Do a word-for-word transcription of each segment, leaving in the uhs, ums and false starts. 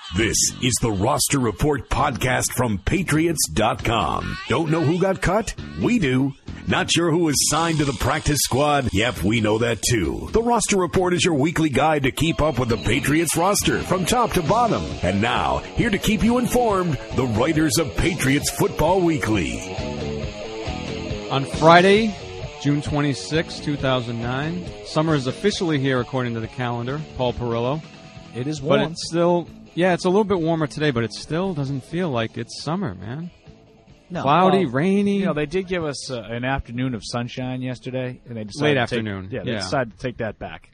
This is the Roster Report podcast from Patriots dot com. Don't know who got cut? We do. Not sure who was signed to the practice squad? Yep, we know that too. The Roster Report is your weekly guide to keep up with the Patriots roster from top to bottom. And now, here to keep you informed, the writers of Patriots Football Weekly. On Friday, June twenty-sixth, two thousand nine, summer is officially here according to the calendar. Paul Perillo. It is warm. But it's still... Yeah, it's a little bit warmer today, but it still doesn't feel like it's summer, man. No. Cloudy, well, rainy. You know, they did give us uh, an afternoon of sunshine yesterday, and they decided late to afternoon. Take, yeah, yeah, they decided to take that back.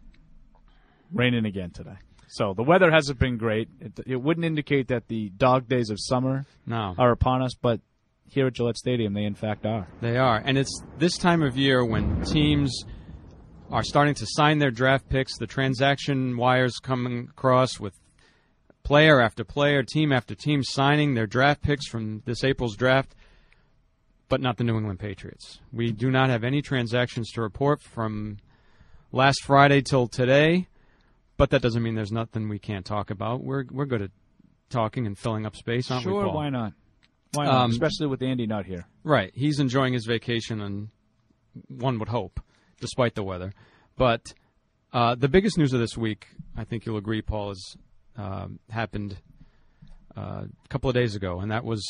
Raining again today. So the weather hasn't been great. It, it wouldn't indicate that the dog days of summer no. are upon us, but here at Gillette Stadium, they in fact are. They are, and it's this time of year when teams are starting to sign their draft picks. The transaction wires coming across with player after player, team after team signing their draft picks from this April's draft, but not the New England Patriots. We do not have any transactions to report from last Friday till today, but that doesn't mean there's nothing we can't talk about. We're we're good at talking and filling up space, aren't sure, we, Paul? Why not? Why not? Um, Especially with Andy not here. Right. He's enjoying his vacation, and one would hope, despite the weather. But uh, the biggest news of this week, I think you'll agree, Paul, is Uh, happened uh, a couple of days ago, and that was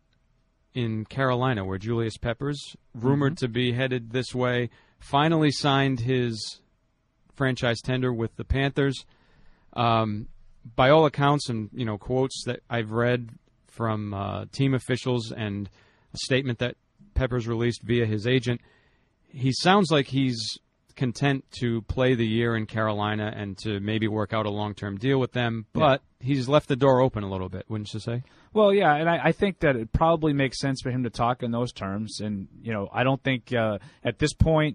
in Carolina, where Julius Peppers, rumored mm-hmm. to be headed this way, finally signed his franchise tender with the Panthers. Um, by all accounts and you know quotes that I've read from uh, team officials and a statement that Peppers released via his agent, he sounds like he's content to play the year in Carolina and to maybe work out a long-term deal with them, but yeah. he's left the door open a little bit, wouldn't you say? Well, yeah, and I, I think that it probably makes sense for him to talk in those terms. And, you know, I don't think uh, at this point,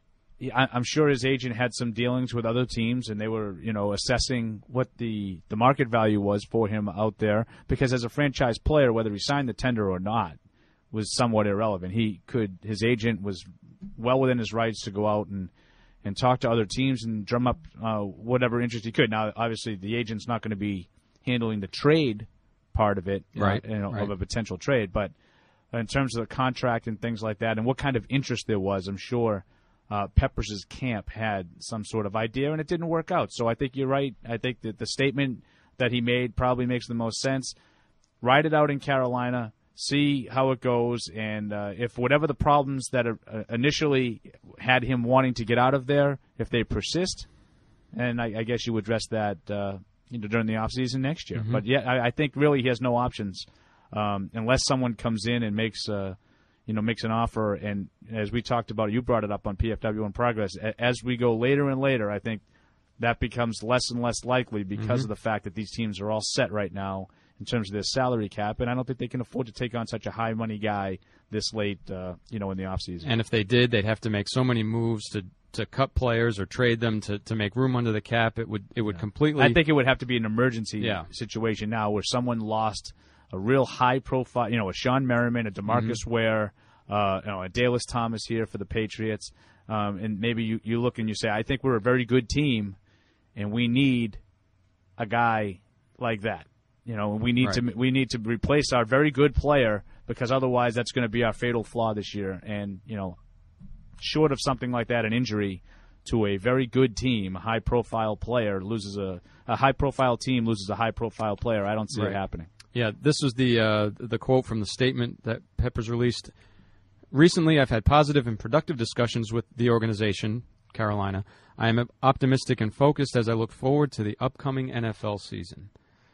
I, I'm sure his agent had some dealings with other teams, and they were, you know, assessing what the, the market value was for him out there, because as a franchise player, whether he signed the tender or not was somewhat irrelevant. He could, his agent was well within his rights to go out and, and talk to other teams and drum up uh, whatever interest he could. Now, obviously, the agent's not going to be handling the trade part of it, right, you know, right. of a potential trade. But in terms of the contract and things like that and what kind of interest there was, I'm sure uh, Peppers' camp had some sort of idea, and it didn't work out. So I think you're right. I think that the statement that he made probably makes the most sense. Ride it out in Carolina. See how it goes, and uh, if whatever the problems that are, uh, initially had him wanting to get out of there, if they persist, and I, I guess you address that uh, you know, during the offseason next year. Mm-hmm. But, yeah, I, I think really he has no options um, unless someone comes in and makes uh, you know makes an offer. And as we talked about, you brought it up on P F W in Progress, as we go later and later, I think that becomes less and less likely because mm-hmm. of the fact that these teams are all set right now in terms of their salary cap, and I don't think they can afford to take on such a high-money guy this late, uh, you know, in the offseason. And if they did, they'd have to make so many moves to, to cut players or trade them to, to make room under the cap. It would it would yeah. completely. I think it would have to be an emergency yeah. situation now where someone lost a real high-profile, you know, a Sean Merriman, a DeMarcus mm-hmm. Ware, uh, you know, a Dallas Thomas here for the Patriots, um, and maybe you, you look and you say, I think we're a very good team, and we need a guy like that. You know, we need right. to we need to replace our very good player, because otherwise that's going to be our fatal flaw this year. And, you know, short of something like that, an injury to a very good team, a high-profile player loses a a high-profile team loses a high-profile player. I don't see right. it happening. Yeah, this was the uh, the quote from the statement that Peppers released. Recently, I've had positive and productive discussions with the organization, Carolina. I am optimistic and focused as I look forward to the upcoming N F L season.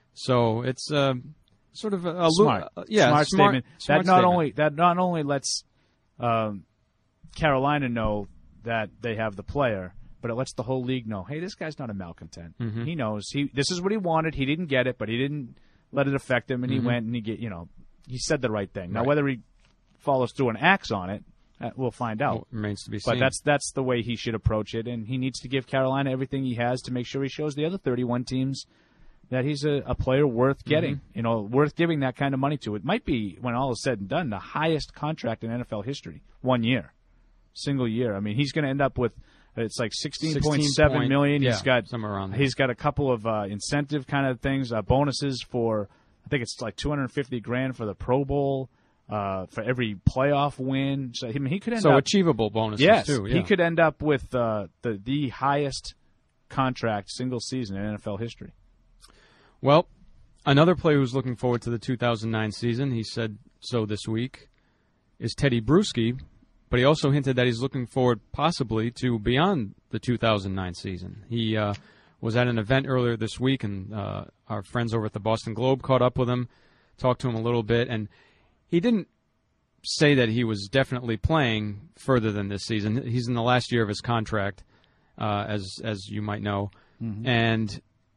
So it's uh, sort of a, a smart, uh, yeah, smart, smart statement. Smart that not statement. only that not only lets um, Carolina know that they have the player, but it lets the whole league know, hey, this guy's not a malcontent. Mm-hmm. He knows he this is what he wanted. He didn't get it, but he didn't let it affect him, and mm-hmm. he went and he get you know he said the right thing. Now right. whether he follows through and acts on it, uh, we'll find out. Well, remains to be seen. But that's that's the way he should approach it, and he needs to give Carolina everything he has to make sure he shows the other thirty-one teams that he's a, a player worth getting, mm-hmm. you know, worth giving that kind of money to. It might be, when all is said and done, the highest contract in N F L history, one year, single year. I mean, he's going to end up with It's like sixteen point seven million. Yeah, he's got somewhere around there. He's got a couple of uh, incentive kind of things, uh, bonuses for. I think it's like two hundred fifty grand for the Pro Bowl, uh, for every playoff win. So I mean, he could end so up achievable bonuses yes, too. Yeah. He could end up with uh, the the highest contract single season in N F L history. Well, another player who's looking forward to the two thousand nine season, he said so this week, is Teddy Bruschi, but he also hinted that he's looking forward possibly to beyond the two thousand nine season. He uh, was at an event earlier this week, and uh, our friends over at the Boston Globe caught up with him, talked to him a little bit, and he didn't say that he was definitely playing further than this season. He's in the last year of his contract, uh, as as you might know, mm-hmm. and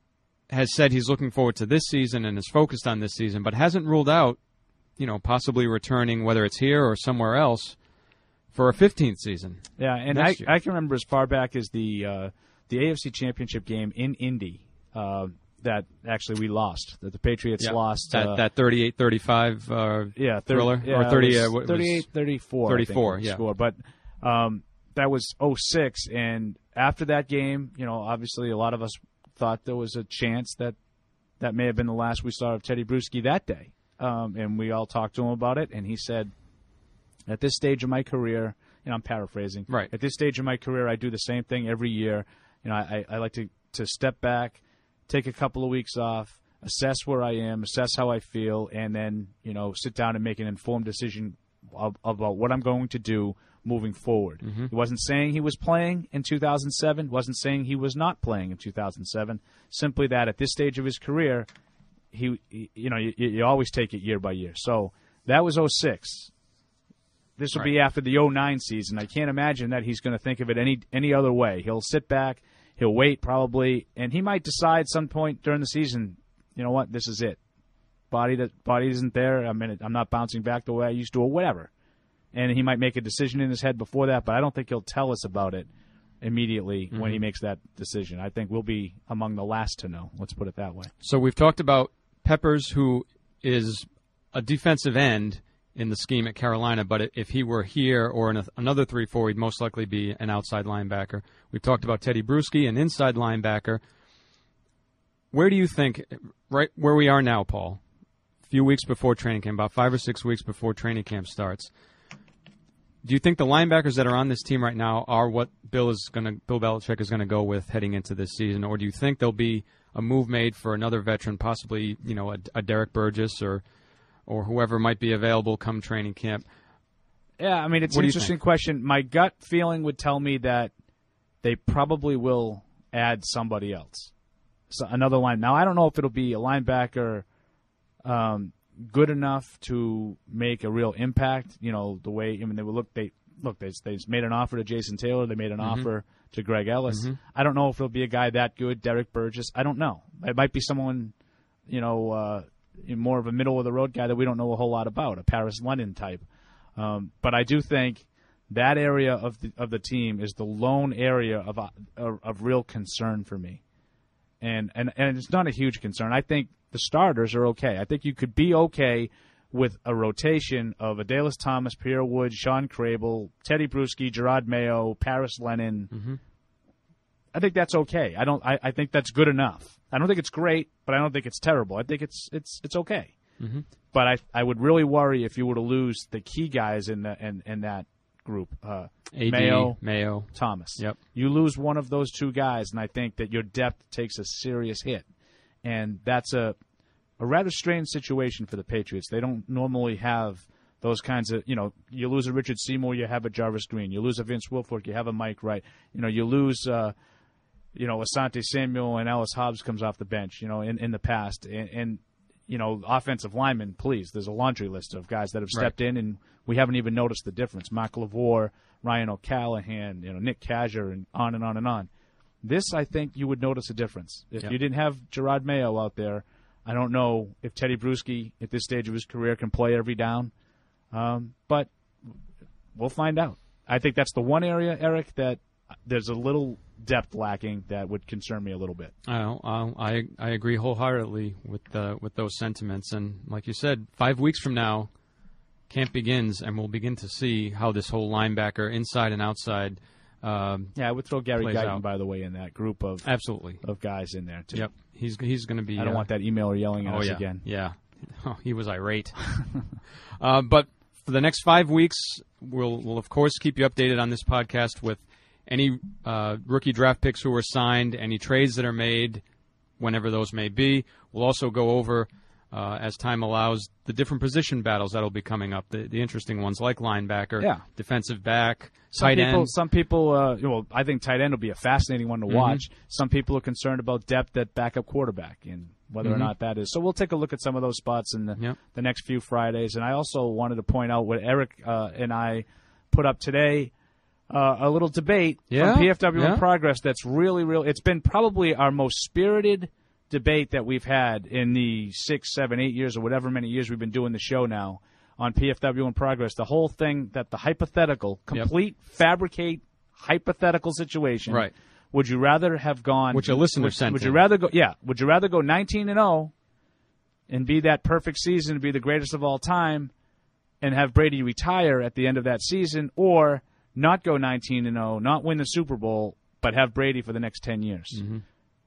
has said he's looking forward to this season and is focused on this season, but hasn't ruled out, you know, possibly returning, whether it's here or somewhere else, for a fifteenth season. Yeah, and I, I can remember as far back as the uh, the A F C Championship game in Indy uh, that actually we lost, that the Patriots yeah, lost. That, uh, that thirty-eight thirty-five uh, yeah, thriller? Yeah, or thirty, it uh, was thirty-eight thirty-four. thirty-four, yeah. Score. But um, that was oh six, and after that game, you know, obviously a lot of us thought there was a chance that that may have been the last we saw of Teddy Bruschi that day. Um, and we all talked to him about it, and he said, at this stage of my career, and I'm paraphrasing, right. At this stage of my career, I do the same thing every year. You know, I, I like to, to step back, take a couple of weeks off, assess where I am, assess how I feel, and then, you know, sit down and make an informed decision of, about what I'm going to do moving forward. Mm-hmm. He wasn't saying he was playing in two thousand seven, wasn't saying he was not playing in two thousand seven, simply that at this stage of his career, he, he you know, you, you always take it year by year. So that was oh six. This will right. be after the oh nine season. I can't imagine that he's going to think of it any any other way. He'll sit back, he'll wait probably, and he might decide some point during the season, you know what, this is it. Body that body isn't there. I mean, I'm not bouncing back the way I used to, or whatever. And he might make a decision in his head before that, but I don't think he'll tell us about it immediately mm-hmm. when he makes that decision. I think we'll be among the last to know. Let's put it that way. So we've talked about Peppers, who is a defensive end in the scheme at Carolina, but if he were here or in a, another three four, he'd most likely be an outside linebacker. We've talked about Teddy Bruschi, an inside linebacker. Where do you think, right where we are now, Paul, a few weeks before training camp, about five or six weeks before training camp starts, do you think the linebackers that are on this team right now are what Bill is going to, Bill Belichick is going to go with heading into this season, or do you think there'll be a move made for another veteran, possibly, you know, a, a Derek Burgess or or whoever might be available come training camp? Yeah, I mean, it's what an interesting question. My gut feeling would tell me that they probably will add somebody else, so another line. Now, I don't know if it'll be a linebacker um, good enough to make a real impact. You know, the way I mean, they would look. They look. They they made an offer to Jason Taylor. They made an mm-hmm. offer to Greg Ellis. Mm-hmm. I don't know if it'll be a guy that good, Derek Burgess. I don't know. It might be someone, you know, uh, more of a middle of the road guy that we don't know a whole lot about, a Paris Lennon type. Um, but I do think that area of the of the team is the lone area of of, of real concern for me, and and and it's not a huge concern. I think the starters are okay. I think you could be okay with a rotation of Adalys Thomas, Pierre Wood, Sean Crable, Teddy Bruschi, Gerard Mayo, Paris Lennon. Mm-hmm. I think that's okay. I don't. I, I think that's good enough. I don't think it's great, but I don't think it's terrible. I think it's it's it's okay. Mm-hmm. But I I would really worry if you were to lose the key guys in the in, in that group. Uh, A D, Mayo, Mayo, Thomas. Yep. You lose one of those two guys, and I think that your depth takes a serious hit, and that's a a rather strange situation for the Patriots. They don't normally have those kinds of, you know, you lose a Richard Seymour, you have a Jarvis Green. You lose a Vince Wilfork, you have a Mike Wright. You know, you lose, uh, you know, Asante Samuel and Ellis Hobbs comes off the bench, you know, in, in the past. And, and, you know, offensive linemen, please, there's a laundry list of guys that have stepped right in, and we haven't even noticed the difference. Mark LaVore, Ryan O'Callahan, you know, Nick Kazir, and on and on and on. This, I think, you would notice a difference. If yep. you didn't have Gerard Mayo out there, I don't know if Teddy Bruschi, at this stage of his career, can play every down. Um, but we'll find out. I think that's the one area, Eric, that there's a little depth lacking that would concern me a little bit. I know, I I agree wholeheartedly with uh, with those sentiments. And like you said, five weeks from now, camp begins, and we'll begin to see how this whole linebacker, inside and outside, Um, yeah, I would throw Gary plays Guyton, out. by the way, in that group of Absolutely. of guys in there too. Yep, he's he's going to be. I don't uh, want that emailer yelling at oh us yeah, again. yeah. Oh, he was irate. uh, but for the next five weeks, we'll we'll of course keep you updated on this podcast with any uh, rookie draft picks who were signed, any trades that are made, whenever those may be. We'll also go over, uh, as time allows, the different position battles that'll be coming up, the, the interesting ones like linebacker, Yeah. defensive back, Some tight people, end. some people, uh, well, I think tight end will be a fascinating one to Mm-hmm. watch. Some people are concerned about depth at backup quarterback and whether Mm-hmm. or not that is. So we'll take a look at some of those spots in the, Yep. the next few Fridays. And I also wanted to point out what Eric uh, and I put up today, uh, a little debate Yeah, from P F W yeah. in Progress that's really, really, it's been probably our most spirited debate that we've had in the six, seven, eight years or whatever many years we've been doing the show now on P F W in Progress. The whole thing that the hypothetical, complete, fabricate, hypothetical situation. Right. Would you rather have gone? Which a listener would, sent Would you in. rather go? Yeah. Would you rather go nineteen and zero and be that perfect season and be the greatest of all time, and have Brady retire at the end of that season, or not go nineteen and zero, not win the Super Bowl, but have Brady for the next ten years? Mm-hmm.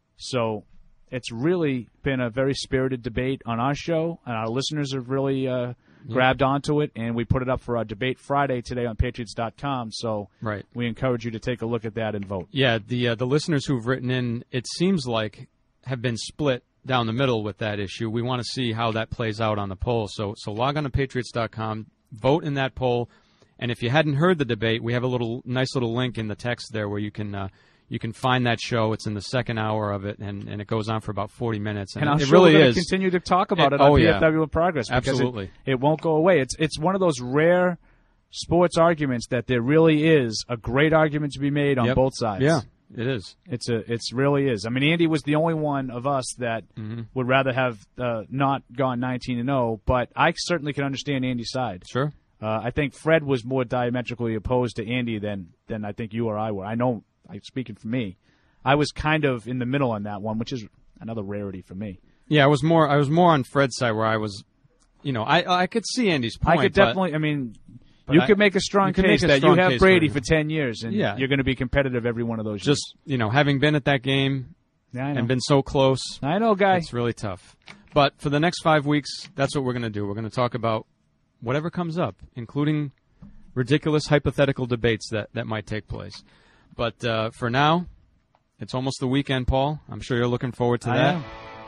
So it's really been a very spirited debate on our show, and our listeners have really uh, grabbed onto it, and we put it up for our Debate Friday today on Patriots dot com. So Right. we encourage you to take a look at that and vote. Yeah, the uh, the listeners who've written in, it seems like, have been split down the middle with that issue. We want to see how that plays out on the poll. So so log on to Patriots dot com, vote in that poll, and if you hadn't heard the debate, we have a little nice little link in the text there where you can uh, you can find that show. It's in the second hour of it, and, and it goes on for about forty minutes. And, And I'm it sure really we're going is. to continue to talk about It- it, on oh, P yeah. F W in Progress because Absolutely. It, it won't go away. It's it's one of those rare sports arguments that there really is a great argument to be made on Yep. both sides. Yeah, it is. It's a it's really is. I mean, Andy was the only one of us that Mm-hmm. would rather have uh, not gone nineteen and zero, but I certainly can understand Andy's side. Sure. Uh, I think Fred was more diametrically opposed to Andy than than I think you or I were. I know, I'm speaking for me, I was kind of in the middle on that one, which is another rarity for me. Yeah, I was more I was more on Fred's side where I was, you know, I I could see Andy's point. I could but- definitely. I mean, but you I- could make a strong you could case make a that strong you have case Brady for for ten years, and Yeah. you're going to be competitive every one of those just, you know, having been at that game years. Yeah, I know. and been so close, I know, guy. it's really tough. But for the next five weeks, that's what we're going to do. We're going to talk about whatever comes up, including ridiculous hypothetical debates that, that might take place. But uh, for now, it's almost the weekend, Paul. I'm sure you're looking forward to I that. am.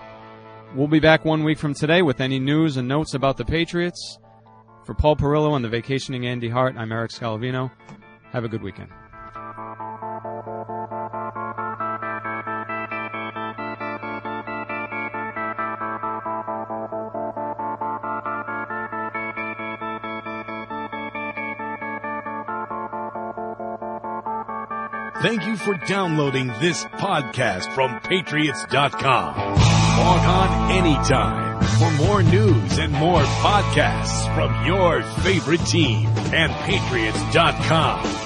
We'll be back one week from today with any news and notes about the Patriots. For Paul Perillo and the vacationing Andy Hart, I'm Eric Scalavino. Have a good weekend. Thank you for downloading this podcast from Patriots dot com. Log on anytime for more news and more podcasts from your favorite team and Patriots dot com.